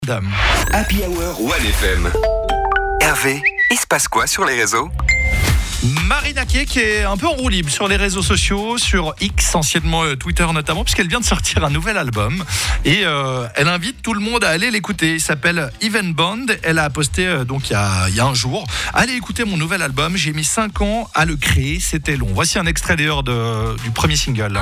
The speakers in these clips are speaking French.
Happy Hour 1FM. Hervé, il se passe quoi sur les réseaux ? Marina Kaye qui est un peu en roue libre sur les réseaux sociaux, sur X, anciennement Twitter notamment, puisqu'elle vient de sortir un nouvel album et elle invite tout le monde à aller l'écouter. Il s'appelle Even Bond. Elle a posté donc il y a un jour: allez écouter mon nouvel album, j'ai mis 5 ans à le créer, c'était long. Voici un extrait d'ailleurs du premier single.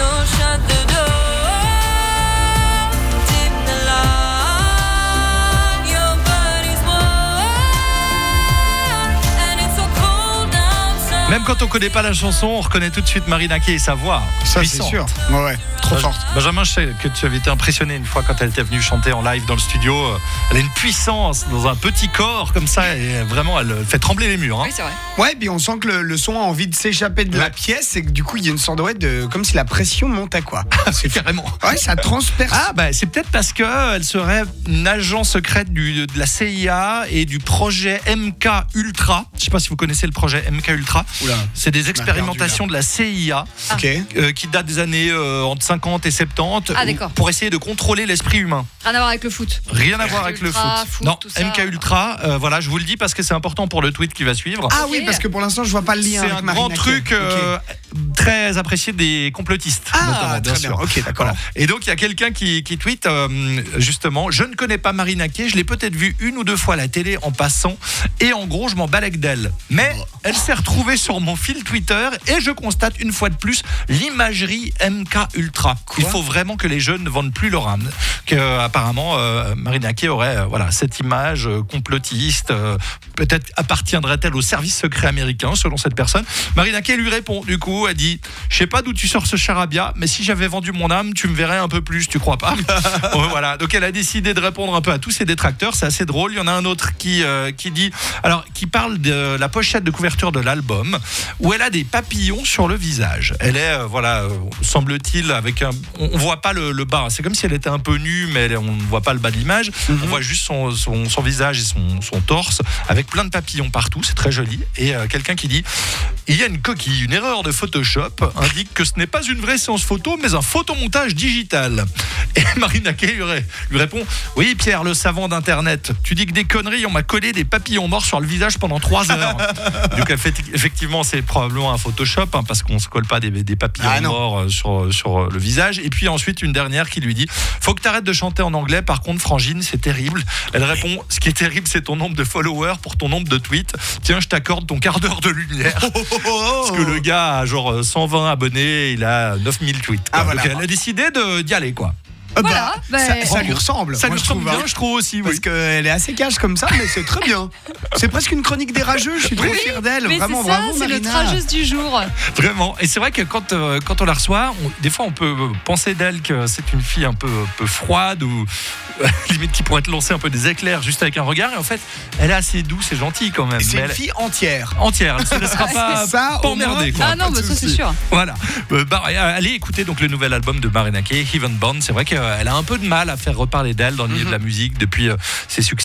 Même quand on connaît pas la chanson, on reconnaît tout de suite Marina Kaye et sa voix. Ça, puissante. c'est sûr. Ouais, trop forte. Benjamin, je sais que tu avais été impressionné une fois quand elle était venue chanter en live dans le studio. Elle a une puissance dans un petit corps comme ça et vraiment elle fait trembler les murs. Hein. Oui, c'est vrai. Ouais, puis on sent que le son a envie de s'échapper de la pièce et que du coup il y a une sorte de comme si la pression montait quoi. C'est carrément. Ouais, ça transperce. Ah bah c'est peut-être parce que elle serait une agent secrète de la CIA et du projet MK Ultra. Je sais pas si vous connaissez le projet MK Ultra. Oula, c'est des expérimentations de la CIA qui datent des années entre 50 et 70 pour essayer de contrôler l'esprit humain. Rien à voir avec le foot. Rien à voir avec le foot. Non, MK Ultra, voilà, je vous le dis parce que c'est important pour le tweet qui va suivre. Ah oui, parce que pour l'instant je vois pas le lien. C'est avec un grand truc très apprécié des complotistes. Ah, bien très sûr. bien. Ok, d'accord. Voilà. Et donc il y a quelqu'un qui tweet justement: je ne connais pas Marina Kaye, je l'ai peut-être vue 1 ou 2 fois à la télé en passant, et en gros je m'en balèque d'elle. Mais elle s'est retrouvée sur mon fil Twitter et je constate une fois de plus l'imagerie MK Ultra. Il faut vraiment que les jeunes ne vendent plus leur âme. Que apparemment Marina Kaye aurait cette image complotiste. Peut-être appartiendrait-elle au service secret américain selon cette personne. Marina Kaye lui répond du coup, elle dit: je sais pas d'où tu sors ce charabia, mais si j'avais vendu mon âme, tu me verrais un peu plus, tu crois pas? Voilà. Donc elle a décidé de répondre un peu à tous ses détracteurs. C'est assez drôle. Il y en a un autre qui parle de la pochette de couverture de l'album où elle a des papillons sur le visage. Elle est semble-t-il avec on voit pas le bas. C'est comme si elle était un peu nue, mais on ne voit pas le bas de l'image. On voit juste son visage et son torse avec plein de papillons partout. C'est très joli. Et quelqu'un qui dit: il y a une coquille, une erreur de Photoshop indique que ce n'est pas une vraie séance photo, mais un photomontage digital. Et Marina Kaye lui répond: oui Pierre, le savant d'internet, tu dis que des conneries, on m'a collé des papillons morts sur le visage pendant 3 heures. Donc effectivement c'est probablement un Photoshop parce qu'on se colle pas des papillons morts sur le visage. Et puis ensuite une dernière qui lui dit: faut que t'arrêtes de chanter en anglais, par contre Frangine c'est terrible. Elle répond: ce qui est terrible c'est ton nombre de followers pour ton nombre de tweets, tiens je t'accorde ton quart d'heure de lumière. Parce que le gars a genre 120 abonnés, il a 9000 tweets. Donc elle a décidé d'y aller quoi. Ça lui ressemble. Ça lui ressemble bien, je trouve aussi. Parce qu'elle est assez cash comme ça, mais c'est très bien. C'est presque une chronique des rageux. Je suis trop fier d'elle. Mais vraiment, c'est ça, bravo, c'est Marina. le trageuse du jour. Vraiment. Et c'est vrai que quand on la reçoit, des fois on peut penser d'elle que c'est une fille un peu froide ou limite qui pourrait te lancer un peu des éclairs juste avec un regard. Et en fait, elle est assez douce et gentille quand même. C'est une fille entière. Elle ne se laissera pas emmerder. Ah non, mais ça c'est sûr. Voilà. Allez écouter donc le nouvel album de Marina Kaye, Even Bond. C'est vrai qu'elle a un peu de mal à faire reparler d'elle dans le milieu de la musique depuis ses succès.